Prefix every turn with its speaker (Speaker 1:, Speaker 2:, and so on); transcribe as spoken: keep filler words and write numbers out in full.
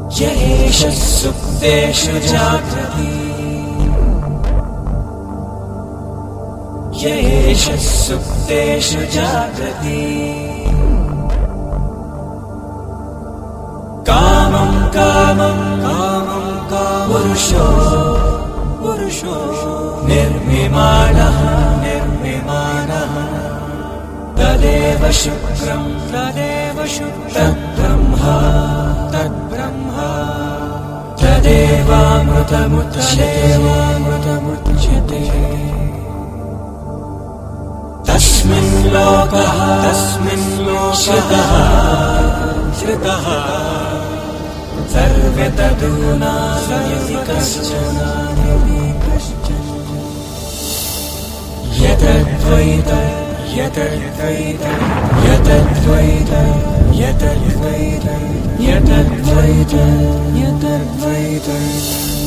Speaker 1: य एष सुप्तेषु जाग्रति य एष सुप्तेषु जाग्रति कामं कामं कामं पुरुषो पुरुषो निर्मिमाणः निर्मिमाणः तदेव शुक्रं तदेव शुक्रं ब्रह्मा तद्ब्रह्म तदेवामृतमुच्यते तस्मिन् लोकः तस्मिन् लोकः श्रुतः सर्वे तदूना कश्चन यतद्वैत यतद्वैत यतद्वैत यतद्वैत यतद्वैत यतद्वैत